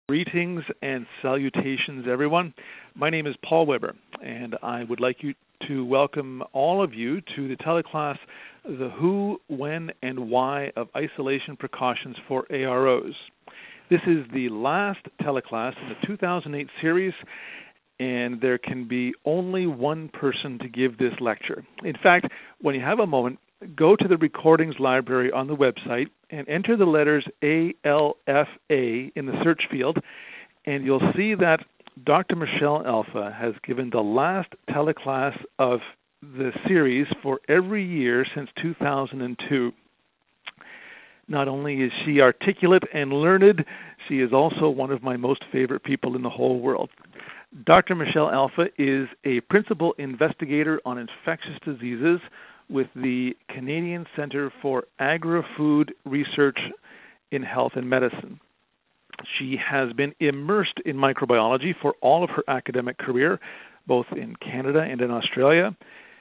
Greetings and salutations, everyone. My name is Paul Weber, and I would like to welcome all of you to the teleclass, The Who, When, and Why of Isolation Precautions for AROs. This is the last teleclass in the 2008 series, and there can be only one person to give this lecture. In fact, when you have a moment, go to the recordings library on the website and enter the letters ALFA in the search field, and you'll see that Dr. Michelle Alpha has given the last teleclass of the series for every year since 2002. Not only is she articulate and learned, she is also one of my most favorite people in the whole world. Dr. Michelle Alpha is a principal investigator on infectious diseases with the Canadian Centre for Agri-Food Research in Health and Medicine. She has been immersed in microbiology for all of her academic career, both in Canada and in Australia.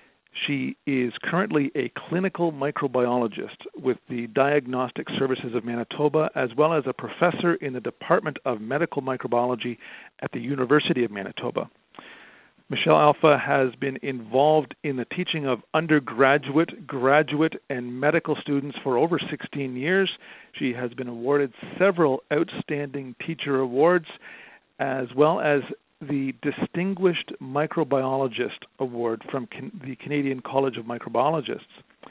She is currently a clinical microbiologist with the Diagnostic Services of Manitoba, as well as a professor in the Department of Medical Microbiology at the University of Manitoba. Michelle Alpha has been involved in the teaching of undergraduate, graduate, and medical students for over 16 years. She has been awarded several outstanding teacher awards, as well as the Distinguished Microbiologist Award from the Canadian College of Microbiologists.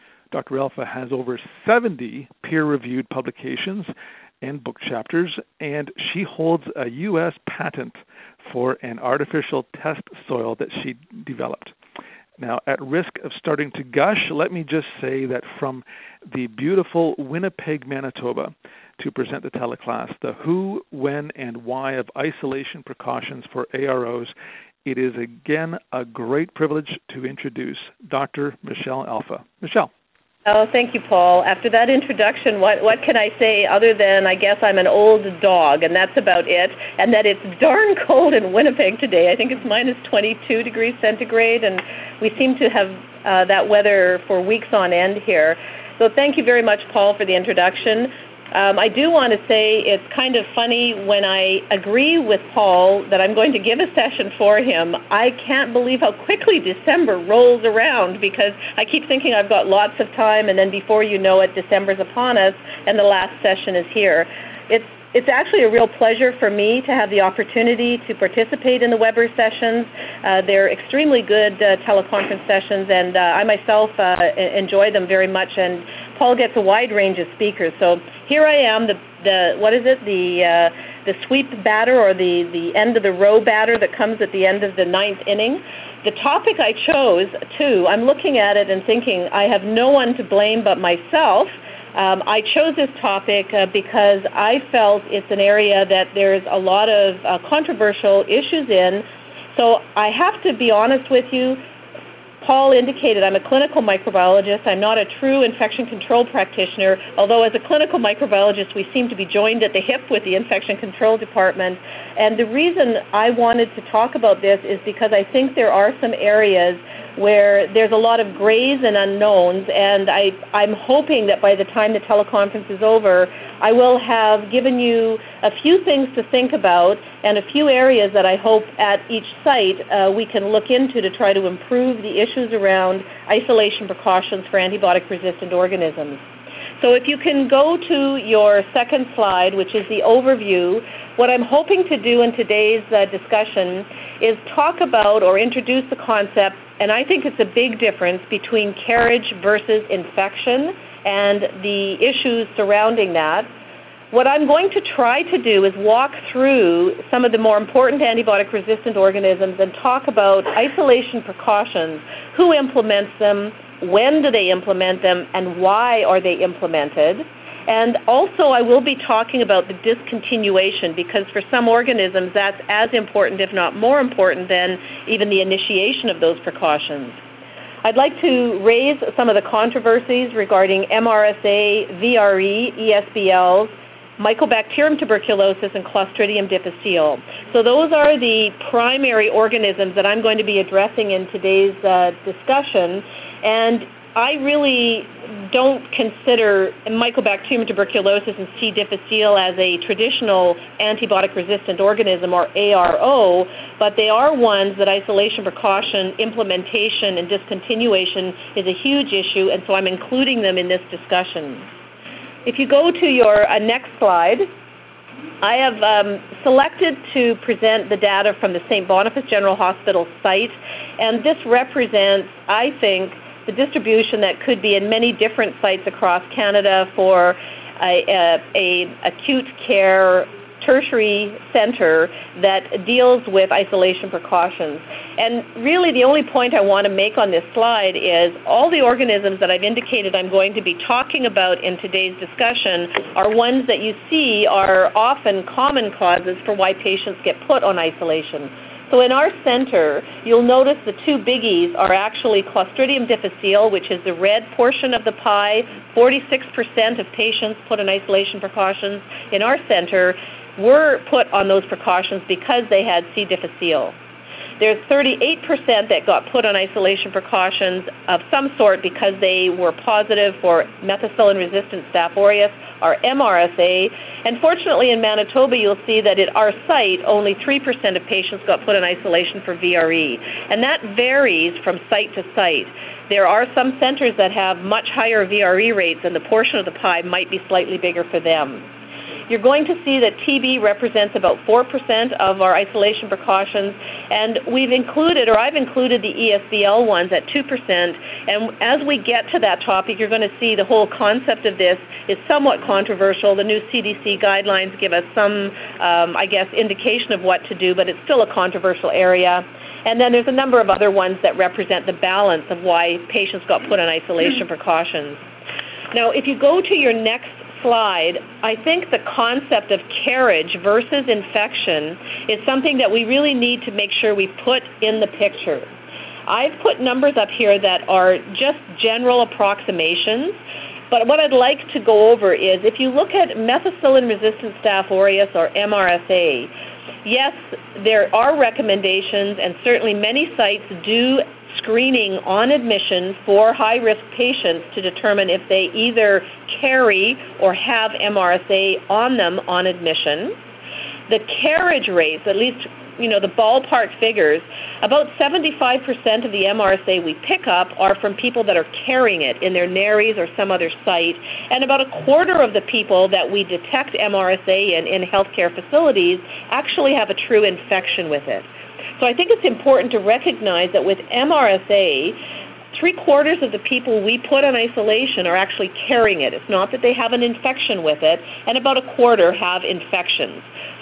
Dr. Alpha has over 70 peer-reviewed publications and book chapters, and she holds a U.S. patent for an artificial test soil that she developed. Now, at risk of starting to gush, let me just say that from the beautiful Winnipeg, Manitoba, to present the teleclass, The Who, When, and Why of Isolation Precautions for AROs, it is again a great privilege to introduce Dr. Michelle Alpha. Michelle. Oh, thank you, Paul. After that introduction, what can I say other than I guess I'm an old dog, and that's about it, and that it's darn cold in Winnipeg today. I think it's minus 22 degrees centigrade, and we seem to have that weather for weeks on end here. So thank you very much, Paul, for the introduction. I do want to say it's kind of funny when I agree with Paul that I'm going to give a session for him. I can't believe how quickly December rolls around because I keep thinking I've got lots of time, and then before you know it, December's upon us and the last session is here. It's actually a real pleasure for me to have the opportunity to participate in the Weber sessions. They're extremely good teleconference sessions, and I myself enjoy them very much, and Paul gets a wide range of speakers. So here I am, the sweep batter or the end of the row batter that comes at the end of the ninth inning. The topic I chose, too, I'm looking at it and thinking I have no one to blame but myself. I chose this topic because I felt it's an area that there's a lot of controversial issues in. So I have to be honest with you. Paul indicated I'm a clinical microbiologist. I'm not a true infection control practitioner, although as a clinical microbiologist we seem to be joined at the hip with the infection control department. And the reason I wanted to talk about this is because I think there are some areas where there's a lot of grays and unknowns, and I'm hoping that by the time the teleconference is over, I will have given you a few things to think about and a few areas that I hope at each site we can look into to try to improve the issues around isolation precautions for antibiotic-resistant organisms. So if you can go to your second slide, which is the overview, what I'm hoping to do in today's discussion is talk about or introduce the concept, and I think it's a big difference between carriage versus infection and the issues surrounding that. What I'm going to try to do is walk through some of the more important antibiotic-resistant organisms and talk about isolation precautions, who implements them, when do they implement them, and why are they implemented. And also I will be talking about the discontinuation because for some organisms that's as important, if not more important, than even the initiation of those precautions. I'd like to raise some of the controversies regarding MRSA, VRE, ESBLs, Mycobacterium tuberculosis, and Clostridium difficile. So those are the primary organisms that I'm going to be addressing in today's discussion. And I really don't consider Mycobacterium tuberculosis and C. difficile as a traditional antibiotic-resistant organism, or ARO, but they are ones that isolation precaution, implementation, and discontinuation is a huge issue, and so I'm including them in this discussion. If you go to your next slide, I have selected to present the data from the St. Boniface General Hospital site, and this represents, I think, the distribution that could be in many different sites across Canada for a acute care tertiary center that deals with isolation precautions. And really the only point I want to make on this slide is all the organisms that I've indicated I'm going to be talking about in today's discussion are ones that you see are often common causes for why patients get put on isolation. So in our center, you'll notice the two biggies are actually Clostridium difficile, which is the red portion of the pie. 46% of patients put on isolation precautions in our center were put on those precautions because they had C. difficile. There's 38% that got put on isolation precautions of some sort because they were positive for methicillin-resistant Staph aureus, or MRSA. And fortunately in Manitoba, you'll see that at our site, only 3% of patients got put on isolation for VRE. And that varies from site to site. There are some centers that have much higher VRE rates, and the portion of the pie might be slightly bigger for them. You're going to see that TB represents about 4% of our isolation precautions, and we've included, or I've included the ESBL ones at 2%, and as we get to that topic, you're going to see the whole concept of this is somewhat controversial. The new CDC guidelines give us some, indication of what to do, but it's still a controversial area. And then there's a number of other ones that represent the balance of why patients got put on isolation precautions. Now, if you go to your next slide, I think the concept of carriage versus infection is something that we really need to make sure we put in the picture. I've put numbers up here that are just general approximations, but what I'd like to go over is if you look at methicillin-resistant Staph aureus, or MRSA, yes, there are recommendations, and certainly many sites do screening on admission for high-risk patients to determine if they either carry or have MRSA on them on admission. The carriage rates, at least the ballpark figures, about 75% of the MRSA we pick up are from people that are carrying it in their nares or some other site, and about a quarter of the people that we detect MRSA in healthcare facilities actually have a true infection with it. So I think it's important to recognize that with MRSA, 3/4 of the people we put on isolation are actually carrying it. It's not that they have an infection with it, and about a quarter have infections.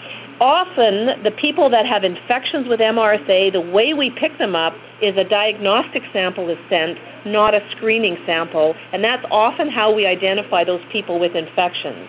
Often, the people that have infections with MRSA, the way we pick them up is a diagnostic sample is sent, not a screening sample, and that's often how we identify those people with infections.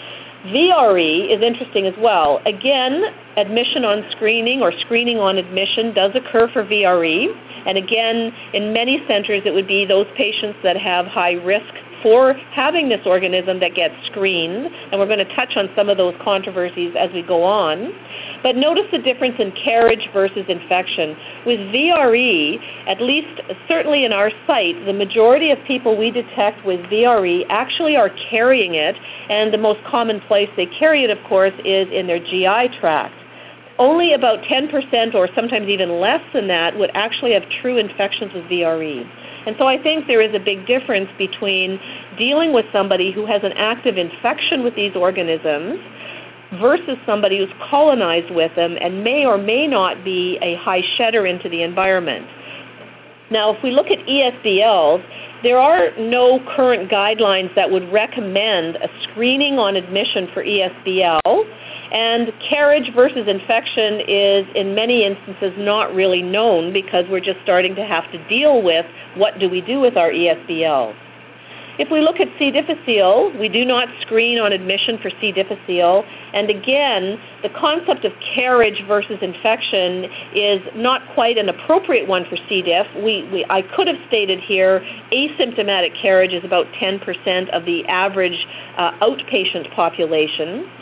VRE is interesting as well. Again, admission on screening or screening on admission does occur for VRE, and again, in many centers it would be those patients that have high risk for having this organism that gets screened, and we're going to touch on some of those controversies as we go on. But notice the difference in carriage versus infection. With VRE, at least certainly in our site, the majority of people we detect with VRE actually are carrying it, and the most common place they carry it, of course, is in their GI tract. Only about 10% or sometimes even less than that would actually have true infections with VRE. And so I think there is a big difference between dealing with somebody who has an active infection with these organisms versus somebody who's colonized with them and may or may not be a high shedder into the environment. Now, if we look at ESBLs, there are no current guidelines that would recommend a screening on admission for ESBL, and carriage versus infection is, in many instances, not really known because we're just starting to have to deal with what do we do with our ESBLs. If we look at C. difficile, we do not screen on admission for C. difficile, and again, the concept of carriage versus infection is not quite an appropriate one for C. diff. I could have stated here asymptomatic carriage is about 10% of the average outpatient population.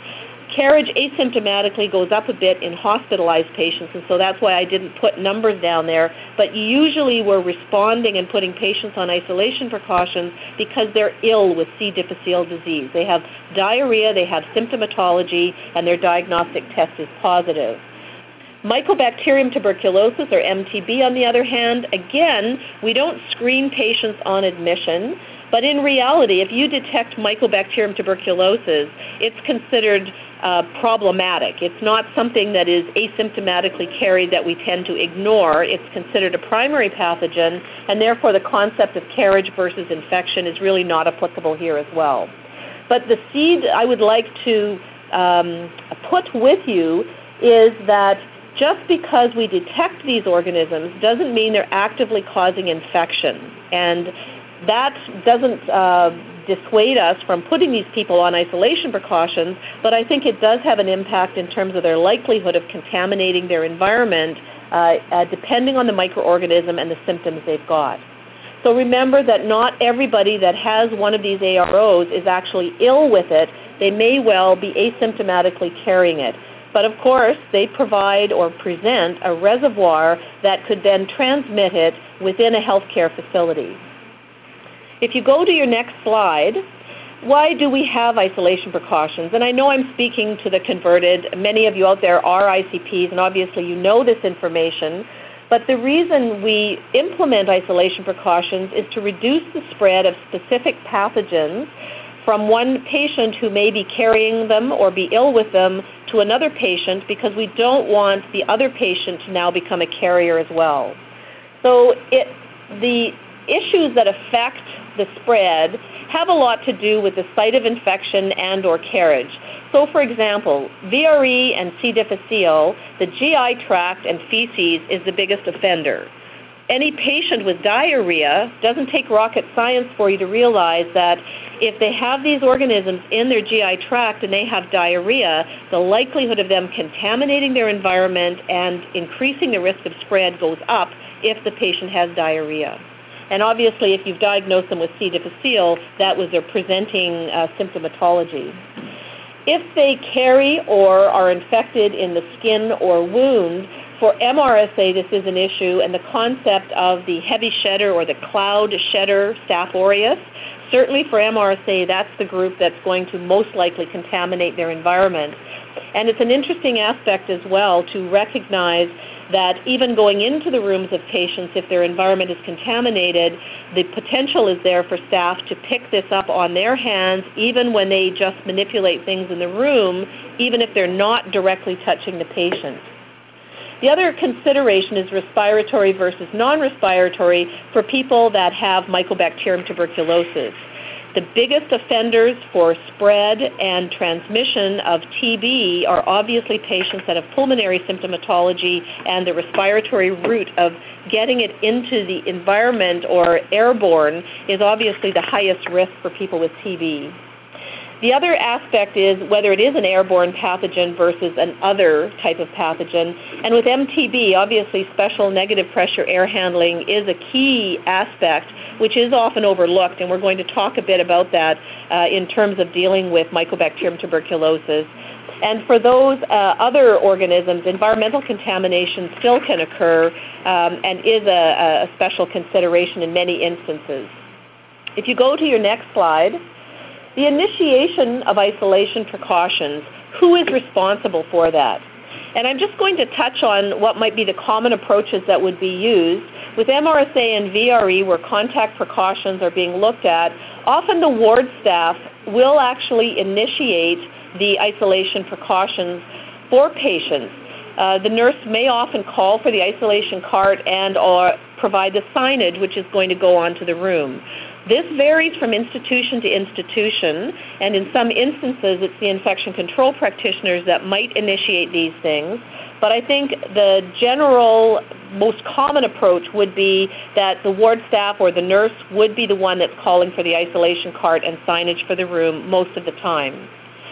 Carriage asymptomatically goes up a bit in hospitalized patients, and so that's why I didn't put numbers down there. But usually we're responding and putting patients on isolation precautions because they're ill with C. difficile disease. They have diarrhea, they have symptomatology, and their diagnostic test is positive. Mycobacterium tuberculosis, or MTB, on the other hand, again, we don't screen patients on admission, but in reality, if you detect Mycobacterium tuberculosis, it's considered problematic. It's not something that is asymptomatically carried that we tend to ignore. It's considered a primary pathogen, and therefore the concept of carriage versus infection is really not applicable here as well. But the seed I would like to put with you is that just because we detect these organisms doesn't mean they're actively causing infection. And that doesn't dissuade us from putting these people on isolation precautions, but I think it does have an impact in terms of their likelihood of contaminating their environment depending on the microorganism and the symptoms they've got. So remember that not everybody that has one of these AROs is actually ill with it. They may well be asymptomatically carrying it. But of course, they provide or present a reservoir that could then transmit it within a healthcare facility. If you go to your next slide, why do we have isolation precautions? And I know I'm speaking to the converted. Many of you out there are ICPs, and obviously you know this information. But the reason we implement isolation precautions is to reduce the spread of specific pathogens from one patient who may be carrying them or be ill with them to another patient, because we don't want the other patient to now become a carrier as well. So the issues that affect the spread have a lot to do with the site of infection and or carriage. So for example, VRE and C. difficile, the GI tract and feces is the biggest offender. Any patient with diarrhea, doesn't take rocket science for you to realize that if they have these organisms in their GI tract and they have diarrhea, the likelihood of them contaminating their environment and increasing the risk of spread goes up if the patient has diarrhea. And obviously, if you've diagnosed them with C. difficile, that was their presenting symptomatology. If they carry or are infected in the skin or wound, for MRSA, this is an issue, and the concept of the heavy shedder or the cloud shedder, Staph aureus, certainly for MRSA, that's the group that's going to most likely contaminate their environment. And it's an interesting aspect as well to recognize that even going into the rooms of patients, if their environment is contaminated, the potential is there for staff to pick this up on their hands, even when they just manipulate things in the room, even if they're not directly touching the patient. The other consideration is respiratory versus non-respiratory for people that have Mycobacterium tuberculosis. The biggest offenders for spread and transmission of TB are obviously patients that have pulmonary symptomatology, and the respiratory route of getting it into the environment or airborne is obviously the highest risk for people with TB. The other aspect is whether it is an airborne pathogen versus an other type of pathogen. And with MTB, obviously special negative pressure air handling is a key aspect, which is often overlooked, and we're going to talk a bit about that in terms of dealing with Mycobacterium tuberculosis. And for those other organisms, environmental contamination still can occur and is a special consideration in many instances. If you go to your next slide, the initiation of isolation precautions, who is responsible for that? And I'm just going to touch on what might be the common approaches that would be used. With MRSA and VRE, where contact precautions are being looked at, often the ward staff will actually initiate the isolation precautions for patients. The nurse may often call for the isolation cart and or provide the signage which is going to go onto the room. This varies from institution to institution, and in some instances it's the infection control practitioners that might initiate these things. But I think the general, most common approach would be that the ward staff or the nurse would be the one that's calling for the isolation cart and signage for the room most of the time.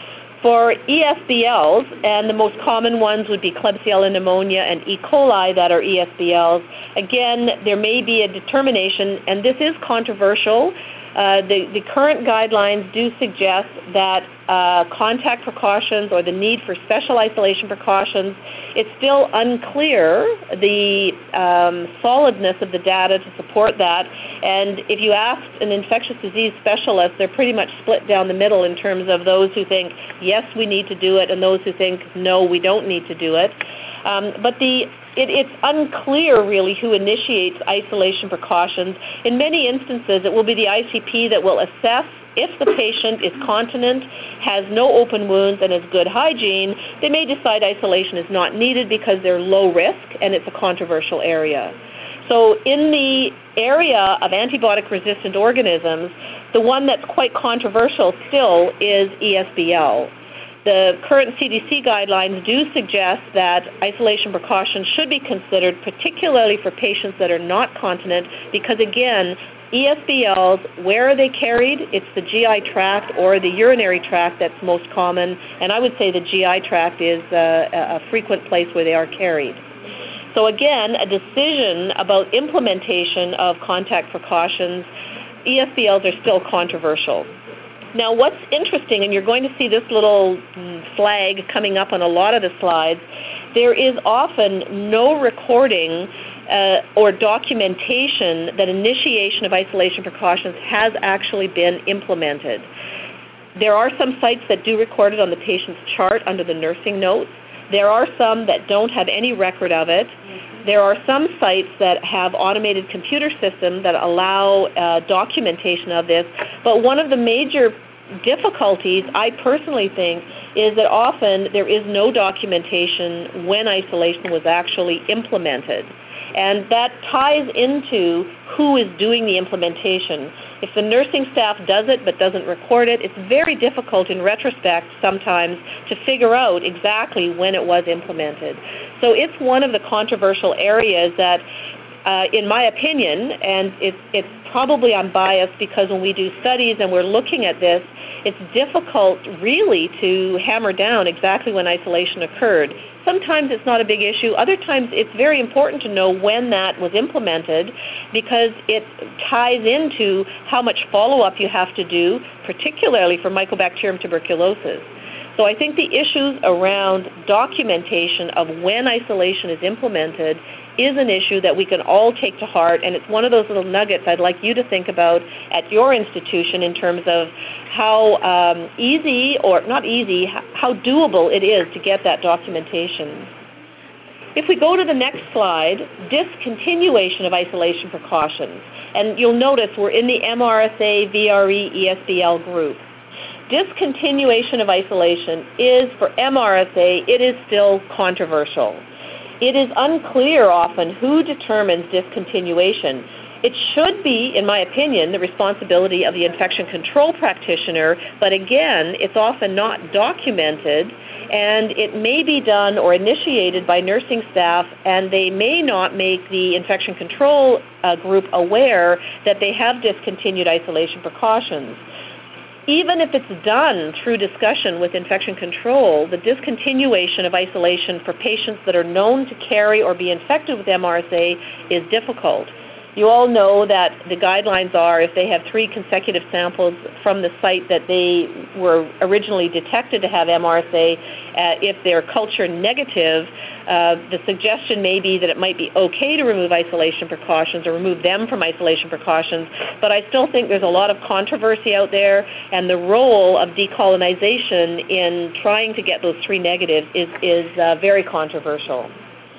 For ESBLs, and the most common ones would be Klebsiella pneumonia and E. coli that are ESBLs, again, there may be a determination, and this is controversial, The current guidelines do suggest that contact precautions or the need for special isolation precautions, it's still unclear the solidness of the data to support that. And if you ask an infectious disease specialist, they're pretty much split down the middle in terms of those who think, yes, we need to do it, and those who think, no, we don't need to do it. But it's unclear really who initiates isolation precautions. In many instances, it will be the ICP that will assess if the patient is continent, has no open wounds, and has good hygiene. They may decide isolation is not needed because they're low risk and it's a controversial area. So in the area of antibiotic-resistant organisms, the one that's quite controversial still is ESBL. The current CDC guidelines do suggest that isolation precautions should be considered, particularly for patients that are not continent, because again, ESBLs, where are they carried? It's the GI tract or the urinary tract that's most common, and I would say the GI tract is a frequent place where they are carried. So again, a decision about implementation of contact precautions, ESBLs are still controversial. Now, what's interesting, and you're going to see this little flag coming up on a lot of the slides, there is often no recording or documentation that initiation of isolation precautions has actually been implemented. There are some sites that do record it on the patient's chart under the nursing notes. There are some that don't have any record of it. There are some sites that have automated computer systems that allow documentation of this, but one of the major difficulties, I personally think, is that often there is no documentation when isolation was actually implemented. And that ties into who is doing the implementation. If the nursing staff does it but doesn't record it, it's very difficult in retrospect sometimes to figure out exactly when it was implemented. So it's one of the controversial areas that, in my opinion, and it's probably I'm biased because when we do studies and we're looking at this, it's difficult really to hammer down exactly when isolation occurred. Sometimes it's not a big issue. Other times it's very important to know when that was implemented because it ties into how much follow-up you have to do, particularly for Mycobacterium tuberculosis. So I think the issues around documentation of when isolation is implemented is an issue that we can all take to heart, and it's one of those little nuggets I'd like you to think about at your institution in terms of how easy, or not easy, how doable it is to get that documentation. If we go to the next slide, discontinuation of isolation precautions, and you'll notice we're in the MRSA, VRE, ESBL group. Discontinuation of isolation is, for MRSA, it is still controversial. It is unclear often who determines discontinuation. It should be, in my opinion, the responsibility of the infection control practitioner, but again, it's often not documented, and it may be done or initiated by nursing staff, and they may not make the infection control group aware that they have discontinued isolation precautions. Even if it's done through discussion with infection control, the discontinuation of isolation for patients that are known to carry or be infected with MRSA is difficult. You all know that the guidelines are if they have 3 consecutive samples from the site that they were originally detected to have MRSA, if they're culture negative, the suggestion may be that it might be okay to remove isolation precautions or remove them from isolation precautions, but I still think there's a lot of controversy out there, and the role of decolonization in trying to get those 3 negatives is very controversial.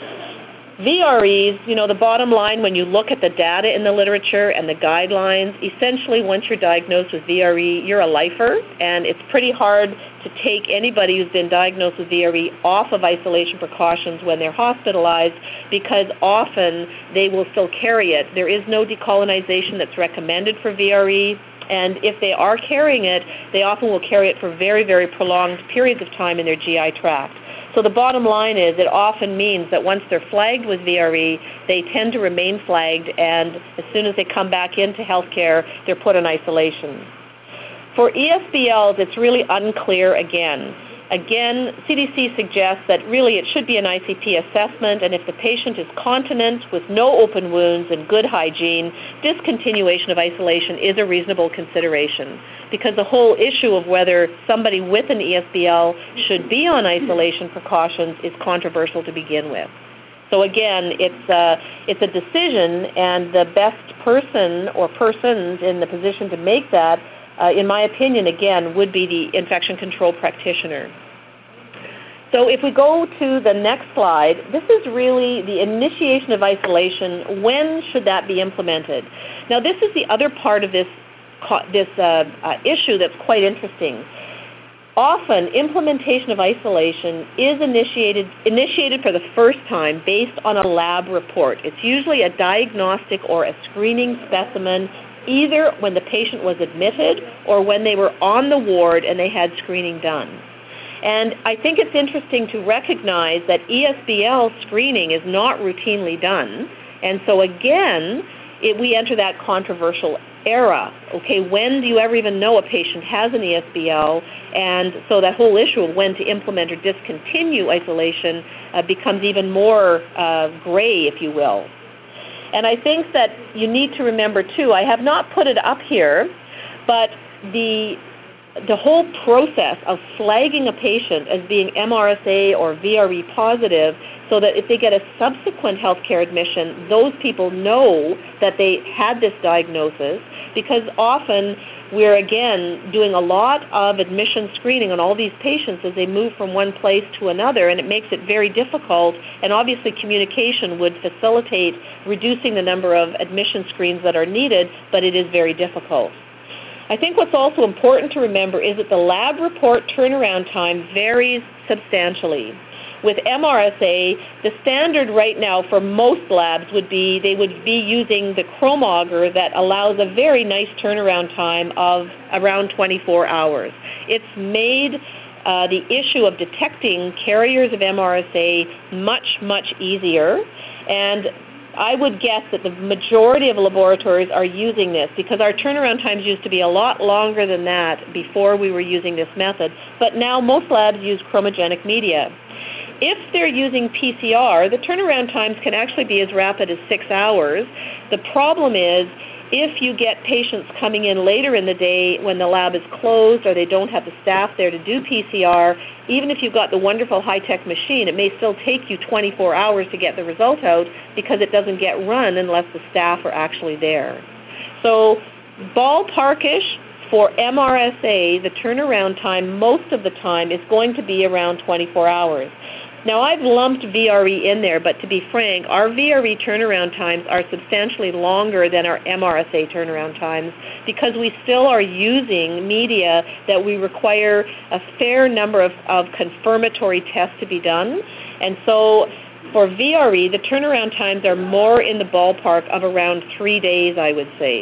VREs, the bottom line when you look at the data in the literature and the guidelines, essentially once you're diagnosed with VRE, you're a lifer, and it's pretty hard to take anybody who's been diagnosed with VRE off of isolation precautions when they're hospitalized because often they will still carry it. There is no decolonization that's recommended for VRE, and if they are carrying it, they often will carry it for very, very prolonged periods of time in their GI tract. So the bottom line is it often means that once they're flagged with VRE, they tend to remain flagged, and as soon as they come back into healthcare, they're put in isolation. For ESBLs, it's really unclear again. Again, CDC suggests that really it should be an ICP assessment, and if the patient is continent with no open wounds and good hygiene, discontinuation of isolation is a reasonable consideration, because the whole issue of whether somebody with an ESBL should be on isolation precautions is controversial to begin with. So again, it's a decision, and the best person or persons in the position to make that, in my opinion, again, would be the infection control practitioner. So if we go to the next slide, this is really the initiation of isolation. When should that be implemented? Now, this is the other part of this issue that's quite interesting. Often, implementation of isolation is initiated for the first time based on a lab report. It's usually a diagnostic or a screening specimen, either when the patient was admitted or when they were on the ward and they had screening done. And I think it's interesting to recognize that ESBL screening is not routinely done. And so again, we enter that controversial era. Okay, when do you ever even know a patient has an ESBL? And so that whole issue of when to implement or discontinue isolation becomes even more gray, if you will. And I think that you need to remember, too, I have not put it up here, but the whole process of flagging a patient as being MRSA or VRE positive, so that if they get a subsequent healthcare admission, those people know that they had this diagnosis, because often we're, again, doing a lot of admission screening on all these patients as they move from one place to another, and it makes it very difficult, and obviously communication would facilitate reducing the number of admission screens that are needed, but it is very difficult. I think what's also important to remember is that the lab report turnaround time varies substantially. With MRSA, the standard right now for most labs would be they would be using the Chromauger that allows a very nice turnaround time of around 24 hours. It's made the issue of detecting carriers of MRSA much, much easier, and I would guess that the majority of laboratories are using this, because our turnaround times used to be a lot longer than that before we were using this method, but now most labs use chromogenic media. If they're using PCR, the turnaround times can actually be as rapid as 6 hours. The problem is, if you get patients coming in later in the day when the lab is closed or they don't have the staff there to do PCR, even if you've got the wonderful high-tech machine, it may still take you 24 hours to get the result out, because it doesn't get run unless the staff are actually there. So ballparkish, for MRSA, the turnaround time most of the time is going to be around 24 hours. Now, I've lumped VRE in there, but to be frank, our VRE turnaround times are substantially longer than our MRSA turnaround times, because we still are using media that we require a fair number of confirmatory tests to be done. And so for VRE, the turnaround times are more in the ballpark of around 3 days, I would say.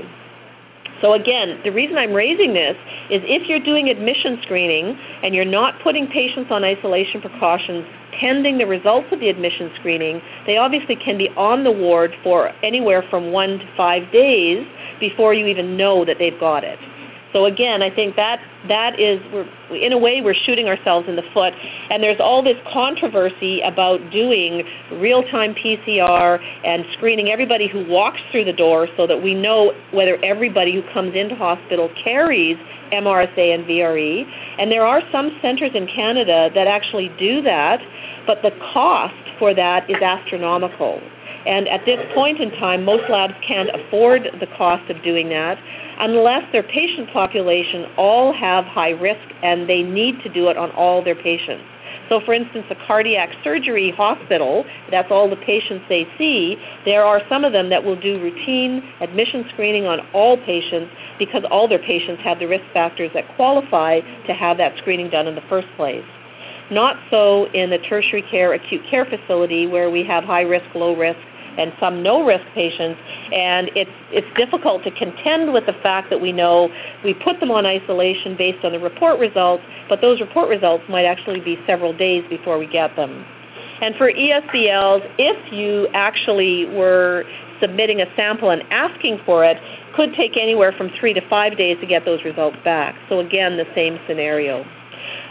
So again, the reason I'm raising this is if you're doing admission screening and you're not putting patients on isolation precautions pending the results of the admission screening, they obviously can be on the ward for anywhere from 1 to 5 days before you even know that they've got it. So again, I think that is, in a way, we're shooting ourselves in the foot. And there's all this controversy about doing real-time PCR and screening everybody who walks through the door, so that we know whether everybody who comes into hospital carries MRSA and VRE. And there are some centers in Canada that actually do that, but the cost for that is astronomical. And at this point in time, most labs can't afford the cost of doing that unless their patient population all have high risk and they need to do it on all their patients. So, for instance, a cardiac surgery hospital, that's all the patients they see, there are some of them that will do routine admission screening on all patients because all their patients have the risk factors that qualify to have that screening done in the first place. Not so in the tertiary care, acute care facility, where we have high risk, low risk, and some no-risk patients, and it's difficult to contend with the fact that we know we put them on isolation based on the report results, but those report results might actually be several days before we get them. And for ESBLs, if you actually were submitting a sample and asking for it, could take anywhere from 3 to 5 days to get those results back. So again, the same scenario.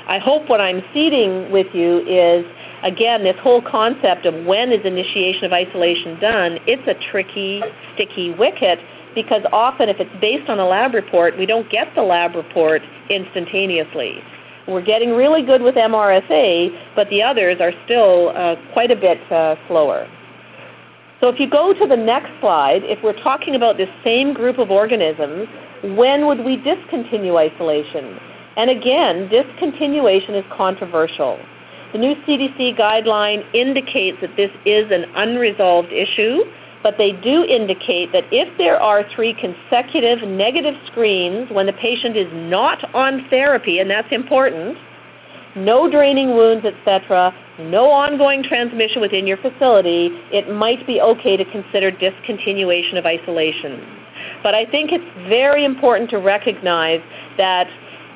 I hope what I'm seeding with you is, again, this whole concept of when is initiation of isolation done. It's a tricky, sticky wicket, because often if it's based on a lab report, we don't get the lab report instantaneously. We're getting really good with MRSA, but the others are still quite a bit slower. So if you go to the next slide, if we're talking about this same group of organisms, when would we discontinue isolation? And again, discontinuation is controversial. The new CDC guideline indicates that this is an unresolved issue, but they do indicate that if there are 3 consecutive negative screens when the patient is not on therapy, and that's important, no draining wounds, etc., no ongoing transmission within your facility, it might be okay to consider discontinuation of isolation. But I think it's very important to recognize that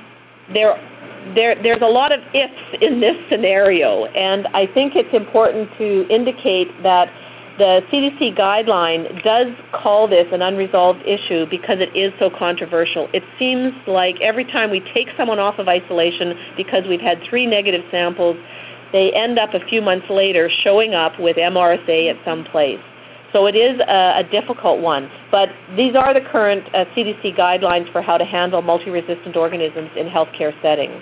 there's a lot of ifs in this scenario, and I think it's important to indicate that the CDC guideline does call this an unresolved issue because it is so controversial. It seems like every time we take someone off of isolation because we've had 3 negative samples, they end up a few months later showing up with MRSA at some place. So it is a difficult one. But these are the current CDC guidelines for how to handle multi-resistant organisms in healthcare settings.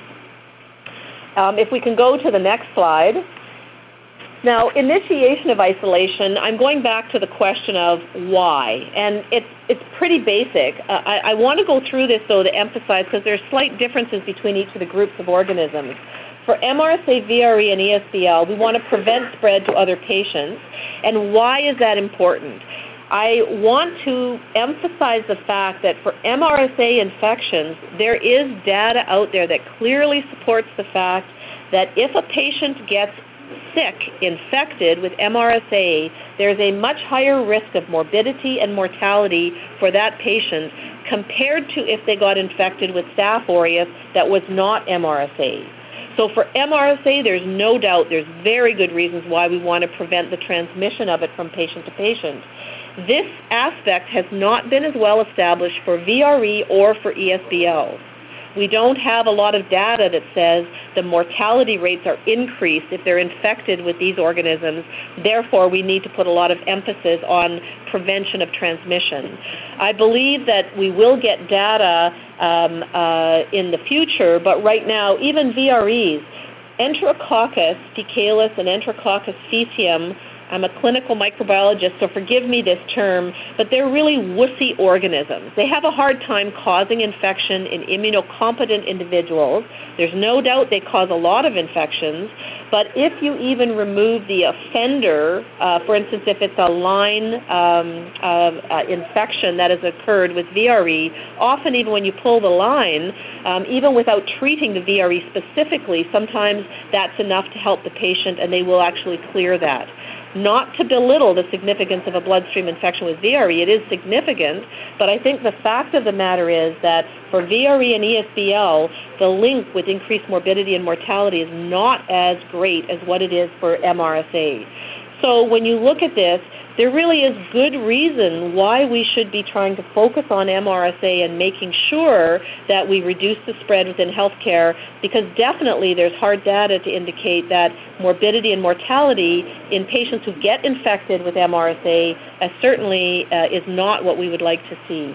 If we can go to the next slide. Now, initiation of isolation, I'm going back to the question of why, and it's pretty basic. I want to go through this, though, to emphasize, because there's slight differences between each of the groups of organisms. For MRSA, VRE, and ESBL, we want to prevent spread to other patients. And why is that important? I want to emphasize the fact that for MRSA infections, there is data out there that clearly supports the fact that if a patient gets sick, infected with MRSA, there's a much higher risk of morbidity and mortality for that patient compared to if they got infected with Staph aureus that was not MRSA. So for MRSA, there's no doubt, there's very good reasons why we want to prevent the transmission of it from patient to patient. This aspect has not been as well established for VRE or for ESBL. We don't have a lot of data that says the mortality rates are increased if they're infected with these organisms. Therefore, we need to put a lot of emphasis on prevention of transmission. I believe that we will get data in the future, but right now, even VREs, Enterococcus faecalis and Enterococcus faecium, I'm a clinical microbiologist, so forgive me this term, but they're really wussy organisms. They have a hard time causing infection in immunocompetent individuals. There's no doubt they cause a lot of infections, but if you even remove the offender, for instance, if it's a line infection that has occurred with VRE, often even when you pull the line, even without treating the VRE specifically, sometimes that's enough to help the patient and they will actually clear that. Not to belittle the significance of a bloodstream infection with VRE, it is significant, but I think the fact of the matter is that for VRE and ESBL, the link with increased morbidity and mortality is not as great as what it is for MRSA. So when you look at this, there really is good reason why we should be trying to focus on MRSA and making sure that we reduce the spread within healthcare, because definitely there's hard data to indicate that morbidity and mortality in patients who get infected with MRSA certainly is not what we would like to see.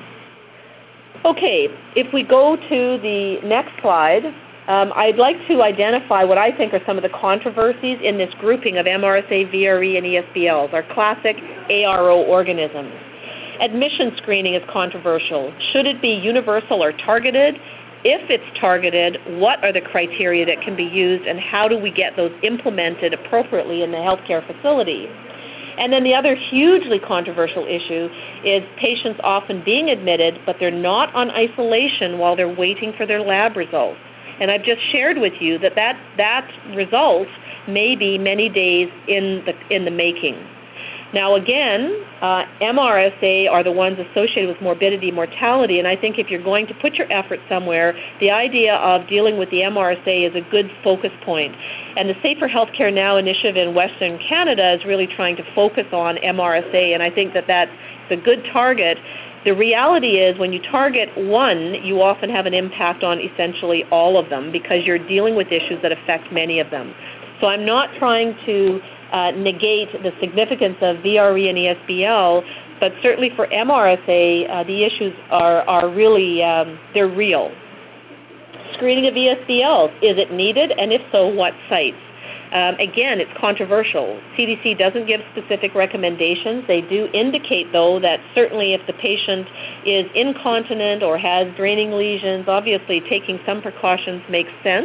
Okay, if we go to the next slide, I'd like to identify what I think are some of the controversies in this grouping of MRSA, VRE, and ESBLs, our classic ARO organisms. Admission screening is controversial. Should it be universal or targeted? If it's targeted, what are the criteria that can be used, and how do we get those implemented appropriately in the healthcare facility? And then the other hugely controversial issue is patients often being admitted, but they're not on isolation while they're waiting for their lab results. And I've just shared with you that result may be many days in the making. Now again, MRSA are the ones associated with morbidity and mortality, and I think if you're going to put your effort somewhere, the idea of dealing with the MRSA is a good focus point. And the Safer Healthcare Now initiative in Western Canada is really trying to focus on MRSA, and I think that's a good target. The reality is when you target one, you often have an impact on essentially all of them because you're dealing with issues that affect many of them. So I'm not trying to negate the significance of VRE and ESBL, but certainly for MRSA, the issues are really, they're real. Screening of ESBL, is it needed? And if so, what sites? Again, it's controversial. CDC doesn't give specific recommendations. They do indicate, though, that certainly if the patient is incontinent or has draining lesions, obviously taking some precautions makes sense.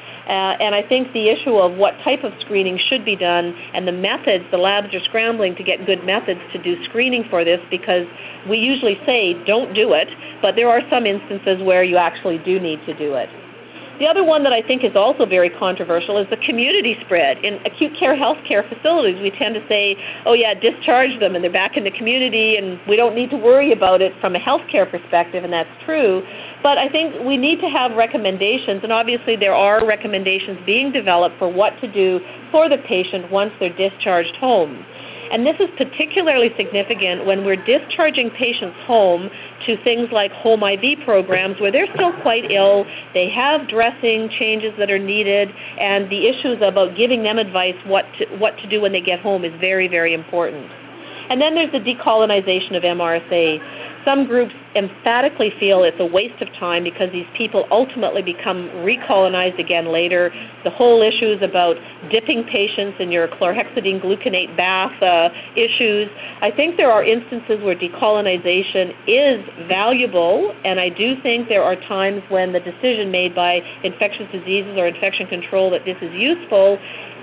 And I think the issue of what type of screening should be done and the methods, the labs are scrambling to get good methods to do screening for this because we usually say don't do it, but there are some instances where you actually do need to do it. The other one that I think is also very controversial is the community spread. In acute care healthcare facilities, we tend to say, oh yeah, discharge them and they're back in the community and we don't need to worry about it from a healthcare perspective, and that's true. But I think we need to have recommendations, and obviously there are recommendations being developed for what to do for the patient once they're discharged home. And this is particularly significant when we're discharging patients home to things like home IV programs where they're still quite ill, they have dressing changes that are needed, and the issues about giving them advice what to do when they get home is very, very important. And then there's the decolonization of MRSA. Some groups emphatically feel it's a waste of time because these people ultimately become recolonized again later. The whole issues about dipping patients in your chlorhexidine gluconate bath issues. I think there are instances where decolonization is valuable, and I do think there are times when the decision made by infectious diseases or infection control that this is useful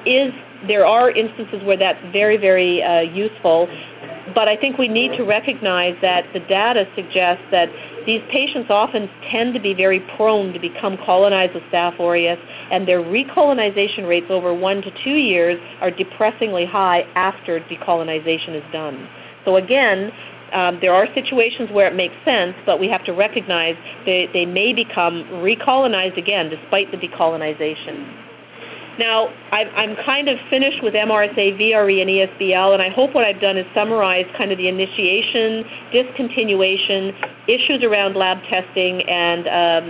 there are instances where that's very, very useful. But I think we need to recognize that the data suggests that these patients often tend to be very prone to become colonized with Staph aureus, and their recolonization rates over 1 to 2 years are depressingly high after decolonization is done. So again, there are situations where it makes sense, but we have to recognize they may become recolonized again despite the decolonization. Now, I'm kind of finished with MRSA, VRE, and ESBL, and I hope what I've done is summarize kind of the initiation, discontinuation, issues around lab testing, and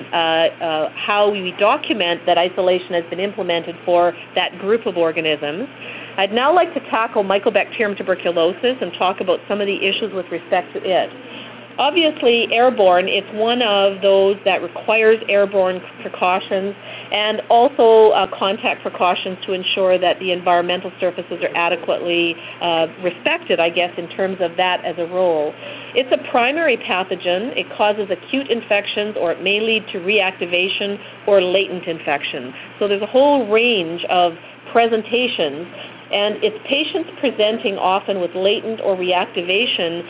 how we document that isolation has been implemented for that group of organisms. I'd now like to tackle Mycobacterium tuberculosis and talk about some of the issues with respect to it. Obviously, airborne, it's one of those that requires airborne precautions and also contact precautions to ensure that the environmental surfaces are adequately respected, I guess, in terms of that as a role. It's a primary pathogen. It causes acute infections, or it may lead to reactivation or latent infection. So there's a whole range of presentations, and it's patients presenting often with latent or reactivation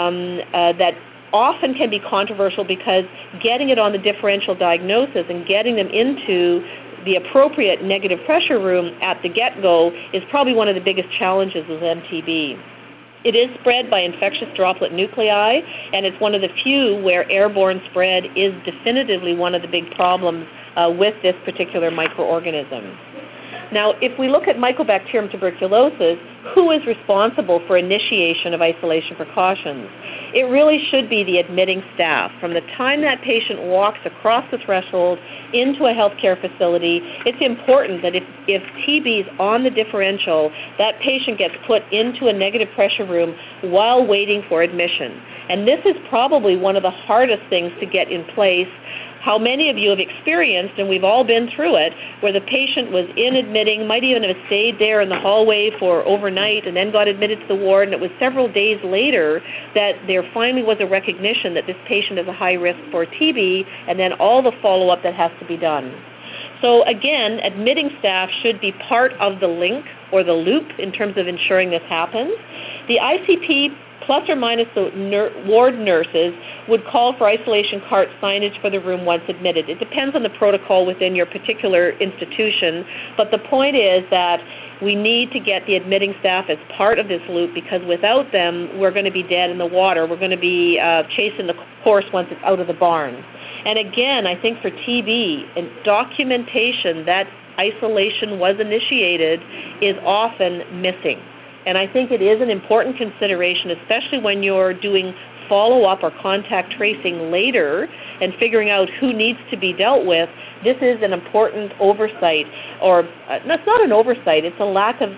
that often can be controversial because getting it on the differential diagnosis and getting them into the appropriate negative pressure room at the get-go is probably one of the biggest challenges with MTB. It is spread by infectious droplet nuclei, and it's one of the few where airborne spread is definitively one of the big problems with this particular microorganism. Now, if we look at Mycobacterium tuberculosis, who is responsible for initiation of isolation precautions? It really should be the admitting staff. From the time that patient walks across the threshold into a healthcare facility, it's important that if TB is on the differential, that patient gets put into a negative pressure room while waiting for admission. And this is probably one of the hardest things to get in place. How many of you have experienced, and we've all been through it, where the patient was in admitting, might even have stayed there in the hallway for overnight and then got admitted to the ward, and it was several days later that there finally was a recognition that this patient is a high risk for TB, and then all the follow-up that has to be done. So again, admitting staff should be part of the link or the loop in terms of ensuring this happens. The ICP plus or minus the ward nurses would call for isolation cart signage for the room once admitted. It depends on the protocol within your particular institution, but the point is that we need to get the admitting staff as part of this loop, because without them, we're going to be dead in the water. We're going to be chasing the horse once it's out of the barn. And again, I think for TB, documentation that isolation was initiated is often missing. And I think it is an important consideration, especially when you're doing follow-up or contact tracing later and figuring out who needs to be dealt with, this is an important oversight, or that's not an oversight, it's a lack of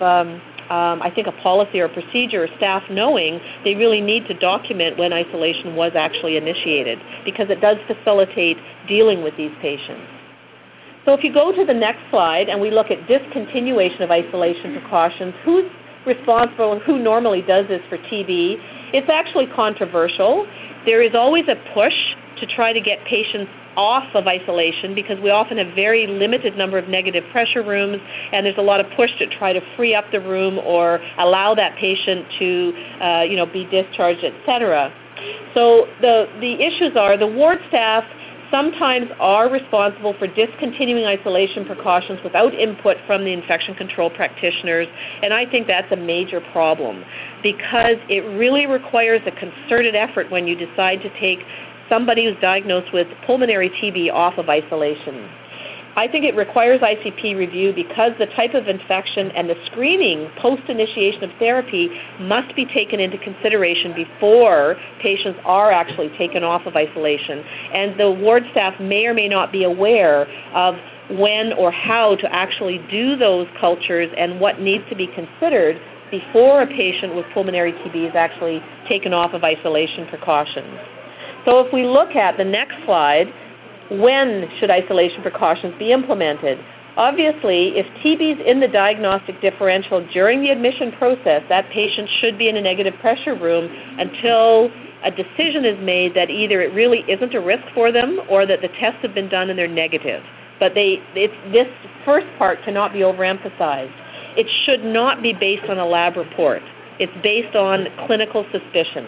I think a policy or procedure, or staff knowing they really need to document when isolation was actually initiated, because it does facilitate dealing with these patients. So if you go to the next slide and we look at discontinuation of isolation precautions, who's responsible and who normally does this for TB? It's actually controversial. There is always a push to try to get patients off of isolation because we often have very limited number of negative pressure rooms, and there's a lot of push to try to free up the room or allow that patient to be discharged, etc. So the issues are the ward staff sometimes are responsible for discontinuing isolation precautions without input from the infection control practitioners, and I think that's a major problem because it really requires a concerted effort when you decide to take somebody who's diagnosed with pulmonary TB off of isolation. I think it requires ICP review because the type of infection and the screening post-initiation of therapy must be taken into consideration before patients are actually taken off of isolation. And the ward staff may or may not be aware of when or how to actually do those cultures and what needs to be considered before a patient with pulmonary TB is actually taken off of isolation precautions. So if we look at the next slide, when should isolation precautions be implemented? Obviously, if TB is in the diagnostic differential during the admission process, that patient should be in a negative pressure room until a decision is made that either it really isn't a risk for them or that the tests have been done and they're negative. But this first part cannot be overemphasized. It should not be based on a lab report. It's based on clinical suspicion.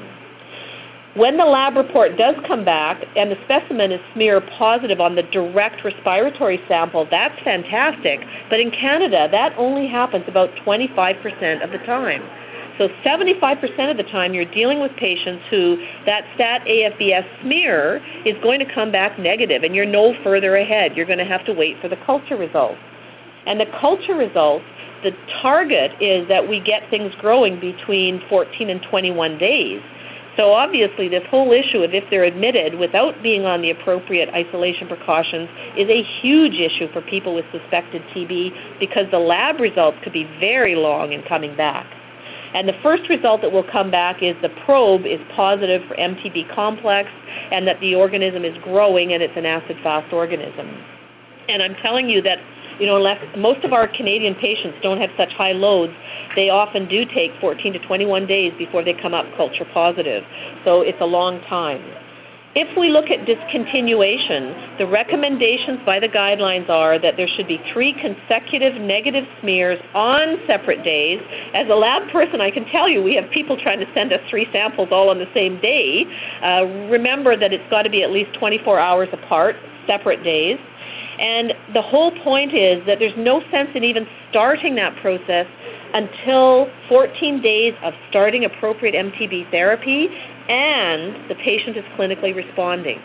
When the lab report does come back and the specimen is smear positive on the direct respiratory sample, that's fantastic. But in Canada, that only happens about 25% of the time. So 75% of the time you're dealing with patients who that stat AFBS smear is going to come back negative, and you're no further ahead. You're going to have to wait for the culture results. And the culture results, the target is that we get things growing between 14 and 21 days. So obviously this whole issue of if they're admitted without being on the appropriate isolation precautions is a huge issue for people with suspected TB because the lab results could be very long in coming back. And the first result that will come back is the probe is positive for MTB complex and that the organism is growing and it's an acid-fast organism. And I'm telling you that unless most of our Canadian patients don't have such high loads, they often do take 14 to 21 days before they come up culture positive. So it's a long time. If we look at discontinuation, the recommendations by the guidelines are that there should be 3 consecutive negative smears on separate days. As a lab person, I can tell you we have people trying to send us 3 samples all on the same day. Remember that it's got to be at least 24 hours apart, separate days. And the whole point is that there's no sense in even starting that process until 14 days of starting appropriate MTB therapy and the patient is clinically responding.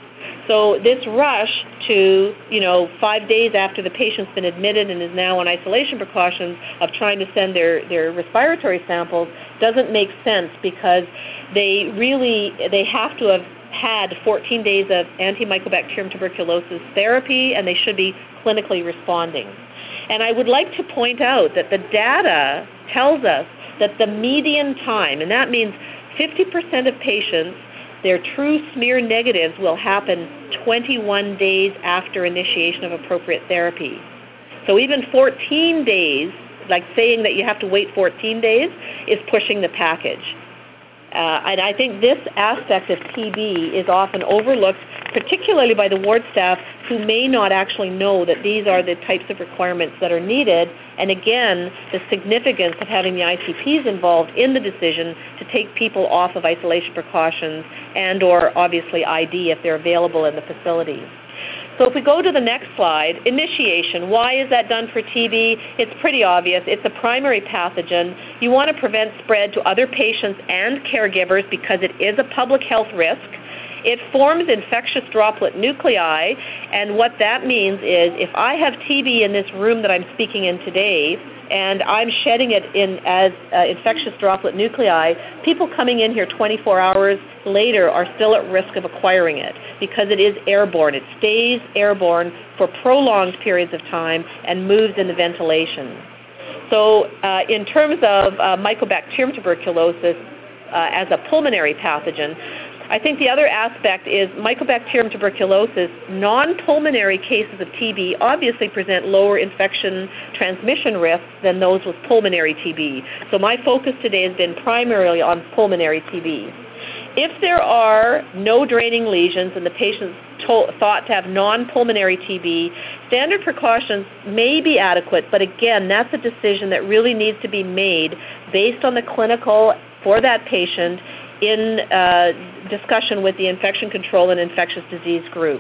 So this rush to, 5 days after the patient's been admitted and is now on isolation precautions of trying to send their respiratory samples doesn't make sense because they have to have had 14 days of antimycobacterium tuberculosis therapy and they should be clinically responding. And I would like to point out that the data tells us that the median time, and that means 50% of patients, their true smear negatives will happen 21 days after initiation of appropriate therapy. So even 14 days, like saying that you have to wait 14 days, is pushing the package. And I think this aspect of TB is often overlooked, particularly by the ward staff who may not actually know that these are the types of requirements that are needed. And again, the significance of having the ICPs involved in the decision to take people off of isolation precautions and or obviously ID if they're available in the facilities. So if we go to the next slide, initiation, why is that done for TB? It's pretty obvious. It's a primary pathogen. You want to prevent spread to other patients and caregivers because it is a public health risk. It forms infectious droplet nuclei, and what that means is if I have TB in this room that I'm speaking in today, and I'm shedding it in as infectious droplet nuclei, people coming in here 24 hours later are still at risk of acquiring it because it is airborne. It stays airborne for prolonged periods of time and moves in the ventilation. So in terms of Mycobacterium tuberculosis as a pulmonary pathogen, I think the other aspect is Mycobacterium tuberculosis, non-pulmonary cases of TB obviously present lower infection transmission risks than those with pulmonary TB. So my focus today has been primarily on pulmonary TB. If there are no draining lesions and the patient's thought to have non-pulmonary TB, standard precautions may be adequate, but again, that's a decision that really needs to be made based on the clinical for that patient in discussion with the infection control and infectious disease group.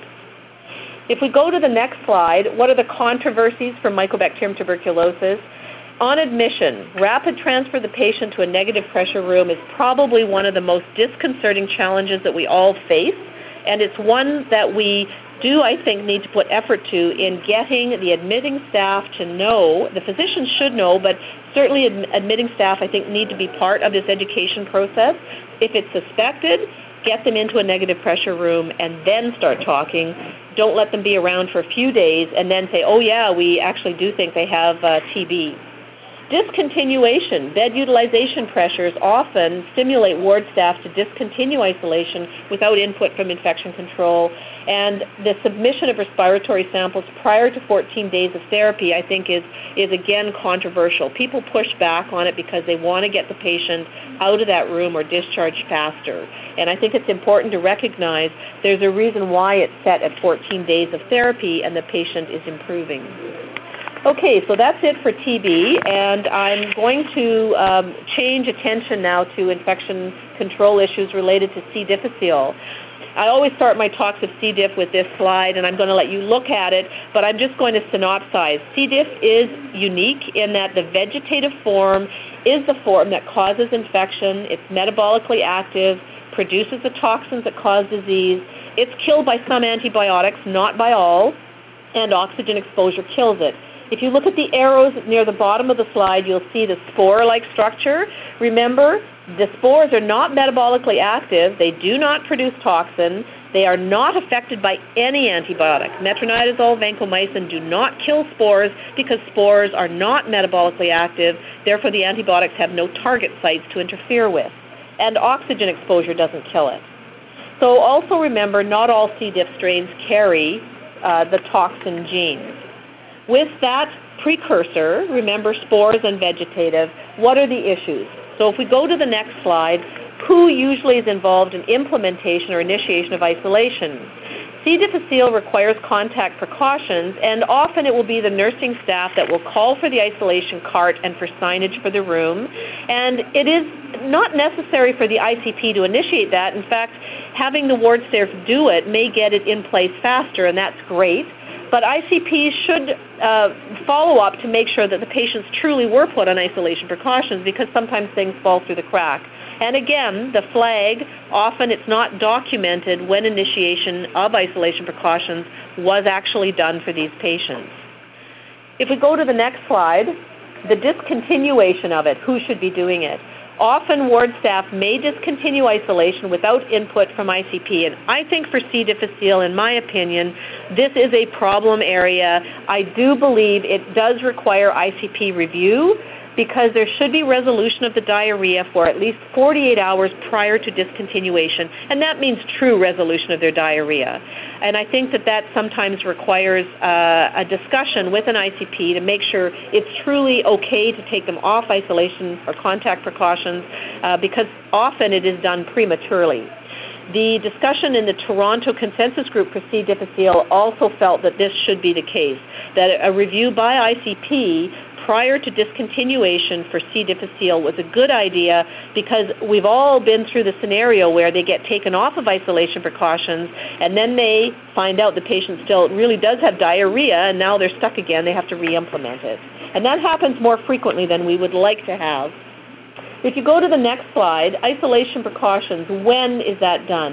If we go to the next slide, what are the controversies for Mycobacterium tuberculosis? On admission, rapid transfer of the patient to a negative pressure room is probably one of the most disconcerting challenges that we all face, and it's one that we do, I think, need to put effort to in getting the admitting staff to know. The physicians should know, but certainly admitting staff, I think, need to be part of this education process. If it's suspected, get them into a negative pressure room and then start talking. Don't let them be around for a few days and then say, oh yeah, we actually do think they have TB. Discontinuation, bed utilization pressures often stimulate ward staff to discontinue isolation without input from infection control. And the submission of respiratory samples prior to 14 days of therapy, I think, is again controversial. People push back on it because they want to get the patient out of that room or discharged faster. And I think it's important to recognize there's a reason why it's set at 14 days of therapy and the patient is improving. Okay, so that's it for TB, and I'm going to change attention now to infection control issues related to C. difficile. I always start my talks of C. diff with this slide, and I'm going to let you look at it, but I'm just going to synopsize. C. diff is unique in that the vegetative form is the form that causes infection. It's metabolically active, produces the toxins that cause disease. It's killed by some antibiotics, not by all, and oxygen exposure kills it. If you look at the arrows near the bottom of the slide, you'll see the spore-like structure. Remember, the spores are not metabolically active. They do not produce toxin. They are not affected by any antibiotic. Metronidazole, vancomycin do not kill spores because spores are not metabolically active. Therefore, the antibiotics have no target sites to interfere with. And oxygen exposure doesn't kill it. So also remember, not all C. diff strains carry the toxin gene. With that precursor, remember spores and vegetative, what are the issues? So if we go to the next slide, who usually is involved in implementation or initiation of isolation? C. difficile requires contact precautions, and often it will be the nursing staff that will call for the isolation cart and for signage for the room. And it is not necessary for the ICP to initiate that. In fact, having the ward staff do it may get it in place faster, and that's great. But ICPs should follow up to make sure that the patients truly were put on isolation precautions because sometimes things fall through the crack. And again, the flag, often it's not documented when initiation of isolation precautions was actually done for these patients. If we go to the next slide, the discontinuation of it, who should be doing it? Often ward staff may discontinue isolation without input from ICP, and I think for C. difficile, in my opinion, this is a problem area. I do believe it does require ICP review because there should be resolution of the diarrhea for at least 48 hours prior to discontinuation, and that means true resolution of their diarrhea. And I think that sometimes requires a discussion with an ICP to make sure it's truly okay to take them off isolation or contact precautions because often it is done prematurely. The discussion in the Toronto Consensus Group for C. difficile also felt that this should be the case, that a review by ICP prior to discontinuation for C. difficile was a good idea because we've all been through the scenario where they get taken off of isolation precautions and then they find out the patient still really does have diarrhea and now they're stuck again, they have to re-implement it. And that happens more frequently than we would like to have. If you go to the next slide, isolation precautions, when is that done?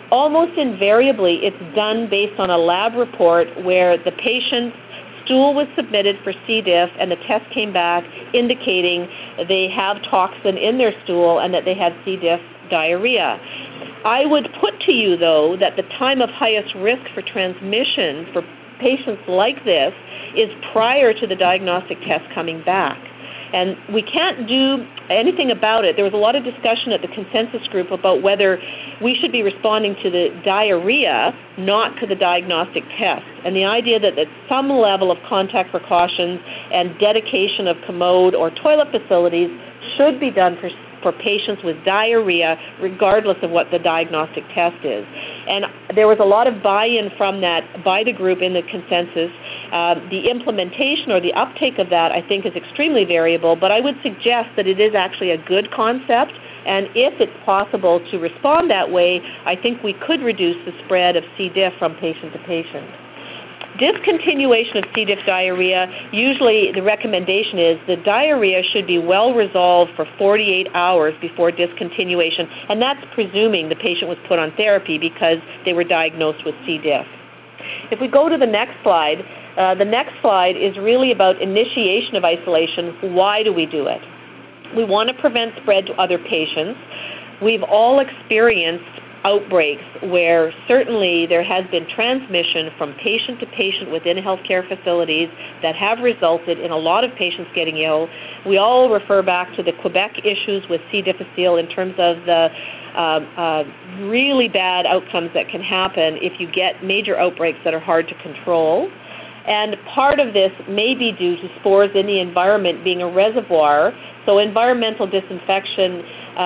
almost invariably it's done based on a lab report where the patient's stool was submitted for C. diff and the test came back indicating they have toxin in their stool and that they had C. diff diarrhea. I would put to you, though, that the time of highest risk for transmission for patients like this is prior to the diagnostic test coming back. And we can't do anything about it. There was a lot of discussion at the consensus group about whether we should be responding to the diarrhea, not to the diagnostic test. And the idea that some level of contact precautions and dedication of commode or toilet facilities should be done for patients with diarrhea, regardless of what the diagnostic test is. And there was a lot of buy-in from that by the group in the consensus. The implementation or the uptake of that, I think, is extremely variable, but I would suggest that it is actually a good concept, and if it's possible to respond that way, I think we could reduce the spread of C. diff from patient to patient. Discontinuation of C. diff diarrhea, usually the recommendation is the diarrhea should be well resolved for 48 hours before discontinuation, and that's presuming the patient was put on therapy because they were diagnosed with C. diff. If we go to the next slide is really about initiation of isolation. Why do we do it? We want to prevent spread to other patients. We've all experienced outbreaks where certainly there has been transmission from patient to patient within healthcare facilities that have resulted in a lot of patients getting ill. We all refer back to the Quebec issues with C. difficile in terms of the really bad outcomes that can happen if you get major outbreaks that are hard to control. And part of this may be due to spores in the environment being a reservoir. So environmental disinfection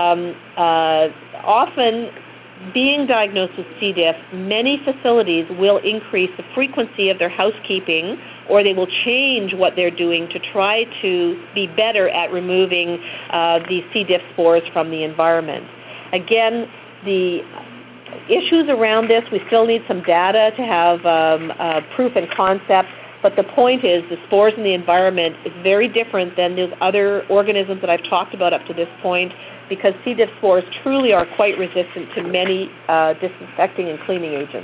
often being diagnosed with C. diff, many facilities will increase the frequency of their housekeeping, or they will change what they're doing to try to be better at removing the C. diff spores from the environment. Again, the issues around this, we still need some data to have proof and concept, but the point is the spores in the environment is very different than those other organisms that I've talked about up to this point, because C. diff spores truly are quite resistant to many disinfecting and cleaning agents.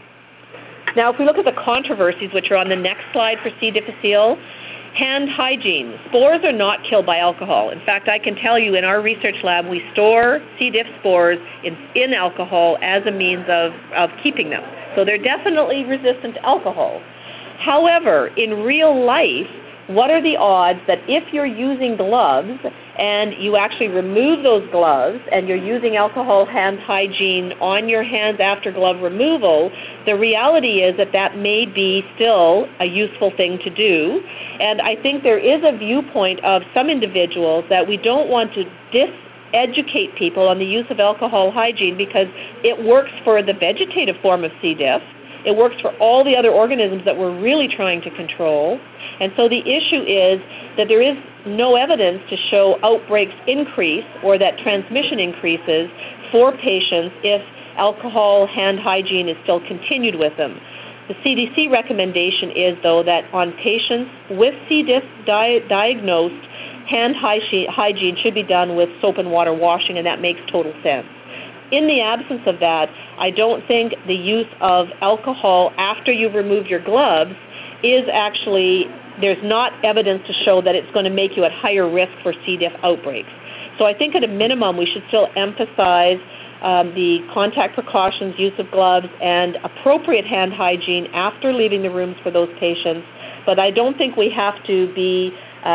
Now, if we look at the controversies, which are on the next slide for C. difficile, hand hygiene. Spores are not killed by alcohol. In fact, I can tell you in our research lab, we store C. diff spores in alcohol as a means of keeping them. So they're definitely resistant to alcohol. However, in real life, what are the odds that if you're using gloves and you actually remove those gloves and you're using alcohol hand hygiene on your hands after glove removal, the reality is that that may be still a useful thing to do. And I think there is a viewpoint of some individuals that we don't want to educate people on the use of alcohol hygiene because it works for the vegetative form of C. diff. It works for all the other organisms that we're really trying to control. And so the issue is that there is no evidence to show outbreaks increase or that transmission increases for patients if alcohol hand hygiene is still continued with them. The CDC recommendation is, though, that on patients with C. diff diagnosed, hand hygiene should be done with soap and water washing, and that makes total sense. In the absence of that, I don't think the use of alcohol after you've removed your gloves is actually, there's not evidence to show that it's going to make you at higher risk for C. diff outbreaks. So I think at a minimum we should still emphasize the contact precautions, use of gloves, and appropriate hand hygiene after leaving the rooms for those patients. But I don't think we have to be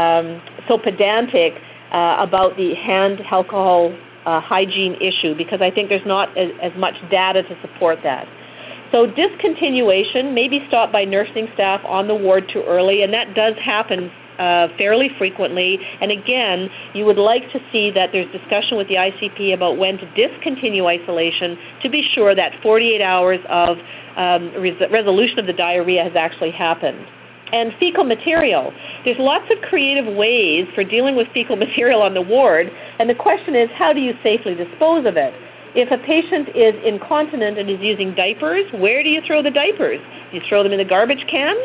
so pedantic about the hand alcohol hygiene issue, because I think there's not as much data to support that. So discontinuation may be stopped by nursing staff on the ward too early, and that does happen fairly frequently. And again, you would like to see that there's discussion with the ICP about when to discontinue isolation to be sure that 48 hours of resolution of the diarrhea has actually happened. And fecal material. There's lots of creative ways for dealing with fecal material on the ward, and the question is, how do you safely dispose of it? If a patient is incontinent and is using diapers, where do you throw the diapers? Do you throw them in the garbage can?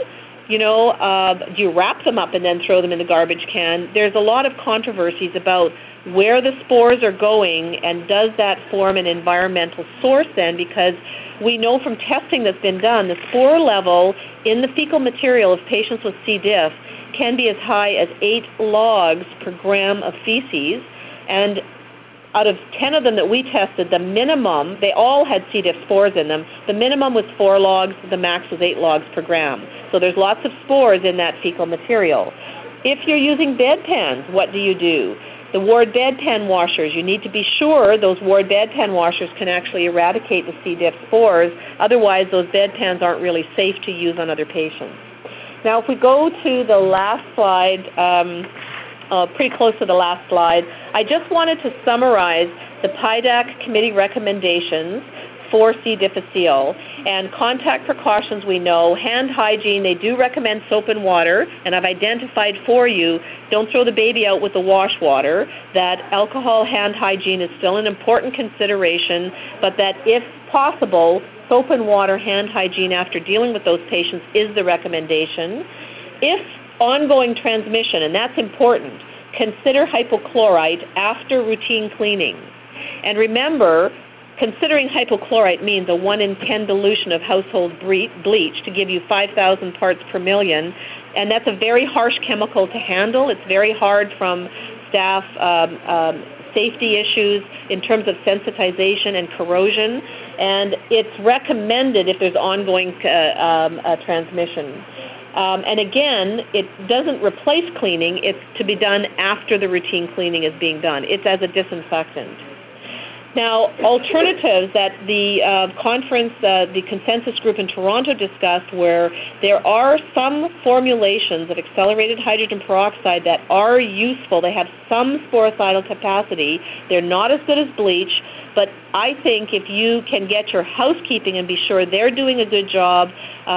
Do you wrap them up and then throw them in the garbage can? There's a lot of controversies about where the spores are going, and does that form an environmental source then? Because we know from testing that's been done, the spore level in the fecal material of patients with C. diff can be as high as 8 logs per gram of feces, and out of 10 of them that we tested, the minimum, they all had C. diff spores in them. The minimum was 4 logs, the max was 8 logs per gram. So there's lots of spores in that fecal material. If you're using bedpans, what do? The ward bedpan washers, you need to be sure those ward bedpan washers can actually eradicate the C. diff spores. Otherwise, those bedpans aren't really safe to use on other patients. Now, if we go to the last slide, pretty close to the last slide, I just wanted to summarize the PIDAC committee recommendations for C. difficile. And contact precautions, we know. Hand hygiene, they do recommend soap and water, and I've identified for you, don't throw the baby out with the wash water, that alcohol hand hygiene is still an important consideration, but that if possible, soap and water hand hygiene after dealing with those patients is the recommendation. If ongoing transmission, and that's important, consider hypochlorite after routine cleaning. And remember, considering hypochlorite means a 1 in 10 dilution of household bleach to give you 5,000 parts per million, and that's a very harsh chemical to handle. It's very hard from staff safety issues in terms of sensitization and corrosion, and it's recommended if there's ongoing transmission. And again, it doesn't replace cleaning. It's to be done after the routine cleaning is being done. It's as a disinfectant. Now, alternatives that the conference, the consensus group in Toronto discussed, where there are some formulations of accelerated hydrogen peroxide that are useful. They have some sporicidal capacity. They're not as good as bleach, but I think if you can get your housekeeping and be sure they're doing a good job,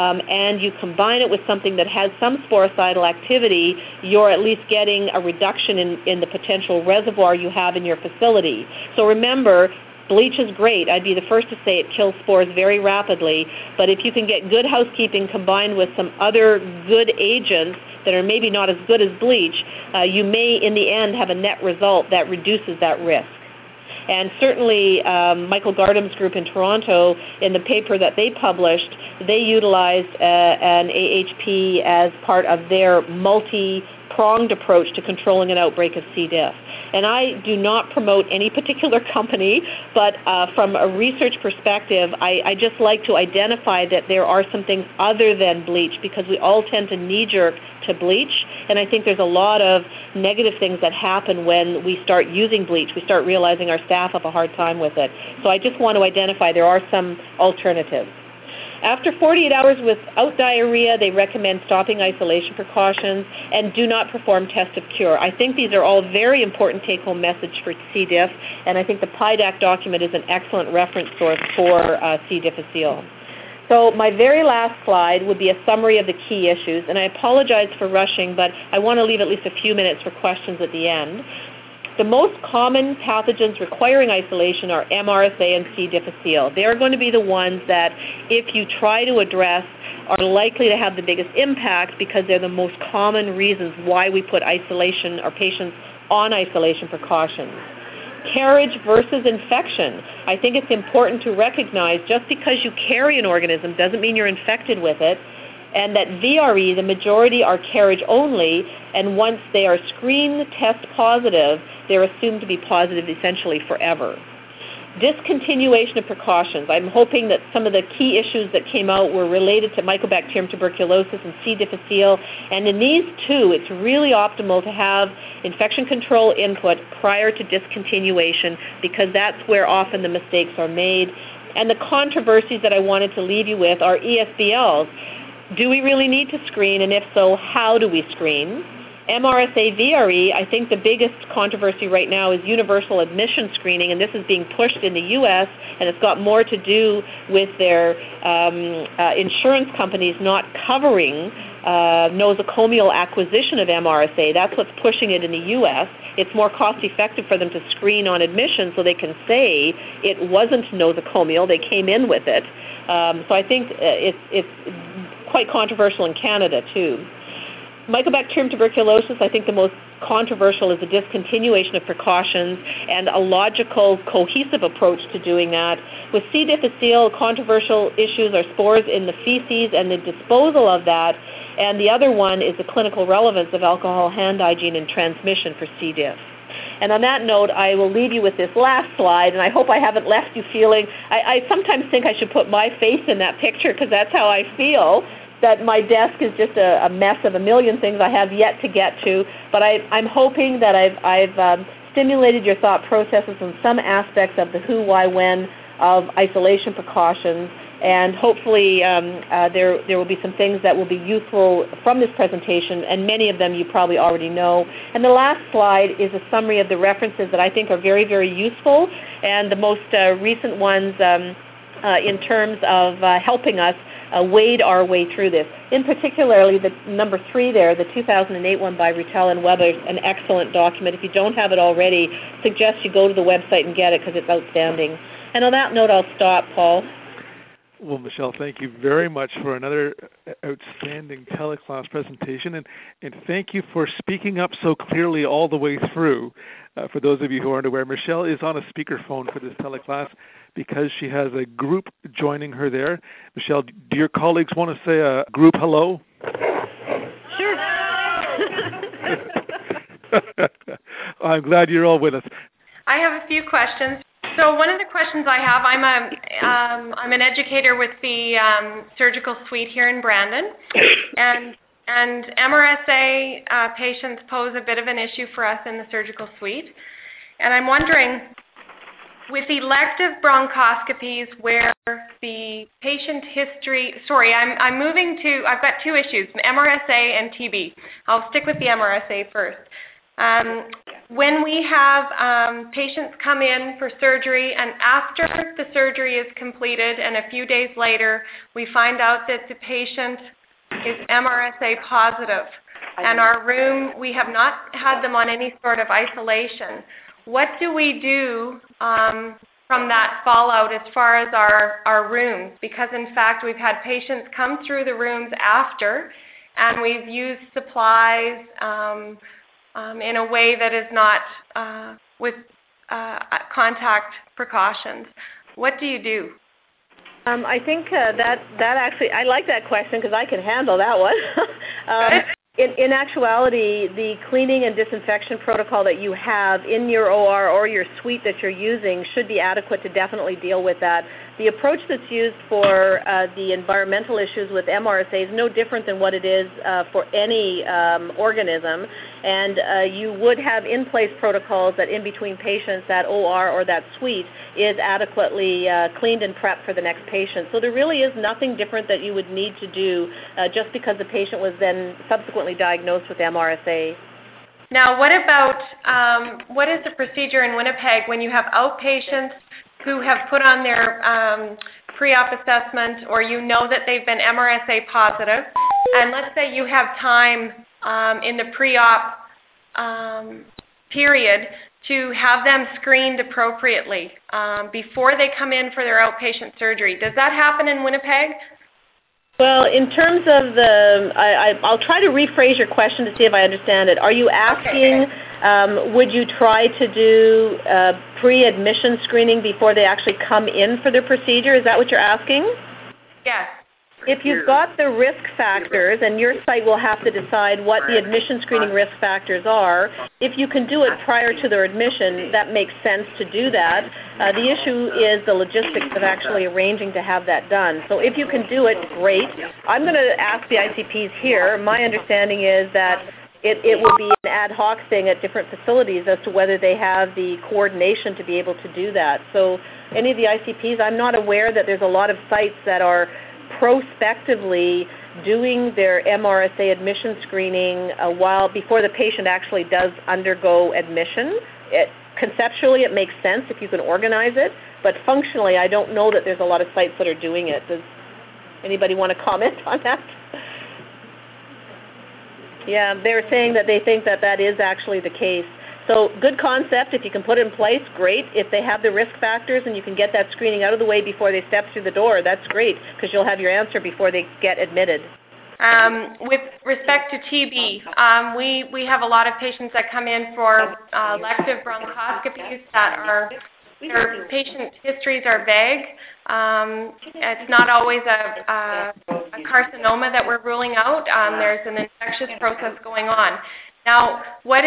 and you combine it with something that has some sporicidal activity, you're at least getting a reduction in the potential reservoir you have in your facility. So remember, bleach is great. I'd be the first to say it kills spores very rapidly, but if you can get good housekeeping combined with some other good agents that are maybe not as good as bleach, you may in the end have a net result that reduces that risk. And certainly Michael Gardam's group in Toronto, in the paper that they published, they utilized an AHP as part of their multi-pronged approach to controlling an outbreak of C. diff. And I do not promote any particular company, but from a research perspective, I just like to identify that there are some things other than bleach, because we all tend to knee-jerk to bleach, and I think there's a lot of negative things that happen when we start using bleach. We start realizing our staff have a hard time with it. So I just want to identify there are some alternatives. After 48 hours without diarrhea, they recommend stopping isolation precautions and do not perform test of cure. I think these are all very important take-home message for C. diff, and I think the PIDAC document is an excellent reference source for C. difficile. So my very last slide would be a summary of the key issues, and I apologize for rushing, but I want to leave at least a few minutes for questions at the end. The most common pathogens requiring isolation are MRSA and C. difficile. They're going to be the ones that, if you try to address, are likely to have the biggest impact, because they're the most common reasons why we put isolation or patients on isolation precautions. Carriage versus infection. I think it's important to recognize just because you carry an organism doesn't mean you're infected with it, and that VRE, the majority are carriage only, and once they are screened test positive, they're assumed to be positive essentially forever. Discontinuation of precautions. I'm hoping that some of the key issues that came out were related to Mycobacterium tuberculosis and C. difficile, and in these two, it's really optimal to have infection control input prior to discontinuation, because that's where often the mistakes are made. And the controversies that I wanted to leave you with are ESBLs. Do we really need to screen, and if so, how do we screen? MRSA VRE, I think the biggest controversy right now is universal admission screening, and this is being pushed in the U.S., and it's got more to do with their insurance companies not covering nosocomial acquisition of MRSA. That's what's pushing it in the U.S. It's more cost-effective for them to screen on admission so they can say it wasn't nosocomial, they came in with it. So I think it's quite controversial in Canada too. Mycobacterium tuberculosis, I think the most controversial is the discontinuation of precautions and a logical, cohesive approach to doing that. With C. difficile, controversial issues are spores in the feces and the disposal of that, and the other one is the clinical relevance of alcohol hand hygiene and transmission for C. diff. And on that note, I will leave you with this last slide, and I hope I haven't left you feeling, I sometimes think I should put my face in that picture because that's how I feel, that my desk is just a mess of a million things I have yet to get to, but I'm hoping that I've stimulated your thought processes on some aspects of the who, why, when of isolation precautions, and hopefully there will be some things that will be useful from this presentation, and many of them you probably already know. And the last slide is a summary of the references that I think are very, very useful, and the most recent ones in terms of helping us wade our way through this. In particularly, the number 3 there, the 2008 one by Rutel and Weber, an excellent document. If you don't have it already, suggest you go to the website and get it because it's outstanding. And on that note, I'll stop, Paul. Well, Michelle, thank you very much for another outstanding teleclass presentation, and thank you for speaking up so clearly all the way through. For those of you who aren't aware, Michelle is on a speakerphone for this teleclass because she has a group joining her there. Michelle, do your colleagues want to say a group hello? Sure. I'm glad you're all with us. I have a few questions. So one of the questions I have, I'm an educator with the surgical suite here in Brandon, and MRSA patients pose a bit of an issue for us in the surgical suite. And I'm wondering, with elective bronchoscopies where the patient history, I've got two issues, MRSA and TB. I'll stick with the MRSA first. When we have patients come in for surgery, and after the surgery is completed and a few days later we find out that the patient is MRSA positive, and our room, we have not had them on any sort of isolation, what do we do from that fallout as far as our rooms? Because in fact we've had patients come through the rooms after, and we've used supplies in a way that is not with contact precautions. What do you do? I think that actually, I like that question because I can handle that one. In actuality, the cleaning and disinfection protocol that you have in your OR or your suite that you're using should be adequate to definitely deal with that. The approach that's used for the environmental issues with MRSA is no different than what it is for any organism, and you would have in-place protocols that in between patients, that OR or that suite is adequately cleaned and prepped for the next patient. So there really is nothing different that you would need to do just because the patient was then subsequently diagnosed with MRSA. Now, what about, what is the procedure in Winnipeg when you have outpatients who have put on their pre-op assessment, or you know that they've been MRSA positive, and let's say you have time in the pre-op period to have them screened appropriately before they come in for their outpatient surgery. Does that happen in Winnipeg? Well, in terms of I'll try to rephrase your question to see if I understand it. Are you asking, would you try to do pre-admission screening before they actually come in for their procedure? Is that what you're asking? Yes. If you've got the risk factors, and your site will have to decide what the admission screening risk factors are, if you can do it prior to their admission, that makes sense to do that. The issue is the logistics of actually arranging to have that done. So if you can do it, great. I'm going to ask the ICPs here. My understanding is that it will be an ad hoc thing at different facilities as to whether they have the coordination to be able to do that. So any of the ICPs, I'm not aware that there's a lot of sites that are prospectively doing their MRSA admission screening before the patient actually does undergo admission. Conceptually, it makes sense if you can organize it, but functionally, I don't know that there's a lot of sites that are doing it. Does anybody want to comment on that? Yeah, they're saying that they think that that is actually the case. So good concept. If you can put it in place, great. If they have the risk factors and you can get that screening out of the way before they step through the door, that's great because you'll have your answer before they get admitted. With respect to TB, we have a lot of patients that come in for elective bronchoscopies that their patient histories are vague. It's not always a carcinoma that we're ruling out. There's an infectious process going on. Now,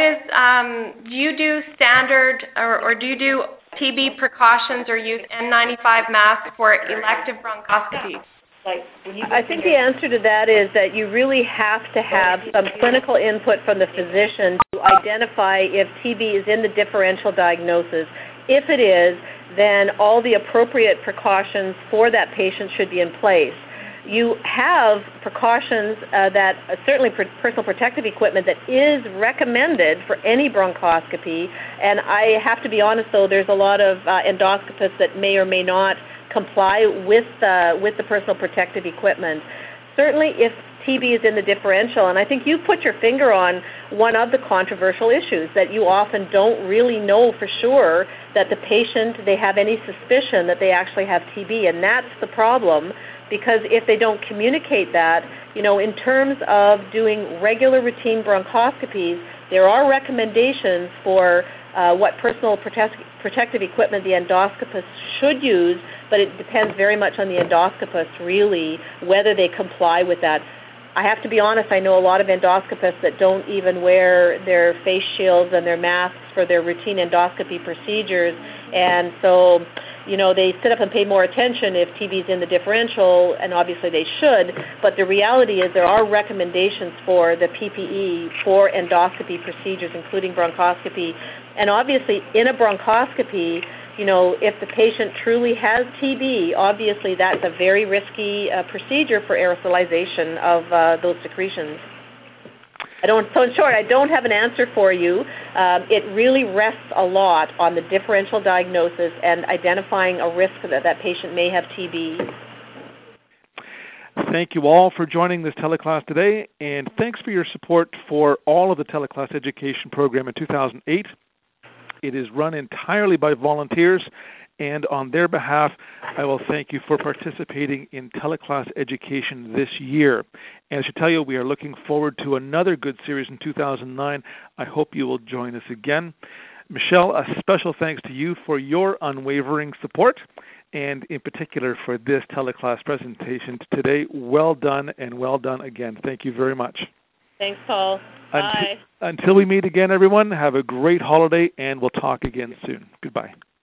do you do standard or do you do TB precautions or use N95 masks for elective bronchoscopies? I think the answer to that is that you really have to have some clinical input from the physician to identify if TB is in the differential diagnosis. If it is, then all the appropriate precautions for that patient should be in place. You have precautions that certainly personal protective equipment that is recommended for any bronchoscopy, and I have to be honest though, there's a lot of endoscopists that may or may not comply with the personal protective equipment. Certainly if TB is in the differential, and I think you put your finger on one of the controversial issues, that you often don't really know for sure that the patient, they have any suspicion that they actually have TB, and that's the problem, because if they don't communicate that, in terms of doing regular routine bronchoscopies, there are recommendations for what personal protective equipment the endoscopist should use, but it depends very much on the endoscopist, really, whether they comply with that. I have to be honest, I know a lot of endoscopists that don't even wear their face shields and their masks for their routine endoscopy procedures, and so they sit up and pay more attention if TB is in the differential, and obviously they should, but the reality is there are recommendations for the PPE for endoscopy procedures, including bronchoscopy. And obviously in a bronchoscopy, if the patient truly has TB, obviously that's a very risky procedure for aerosolization of those secretions. So in short, I don't have an answer for you. It really rests a lot on the differential diagnosis and identifying a risk that that patient may have TB. Thank you all for joining this teleclass today, and thanks for your support for all of the teleclass education program in 2008. It is run entirely by volunteers, and on their behalf, I will thank you for participating in teleclass education this year. And I should tell you, we are looking forward to another good series in 2009. I hope you will join us again. Michelle, a special thanks to you for your unwavering support, and in particular for this teleclass presentation today. Well done, and well done again. Thank you very much. Thanks, Paul. Bye. Until we meet again, everyone, have a great holiday, and we'll talk again soon. Goodbye.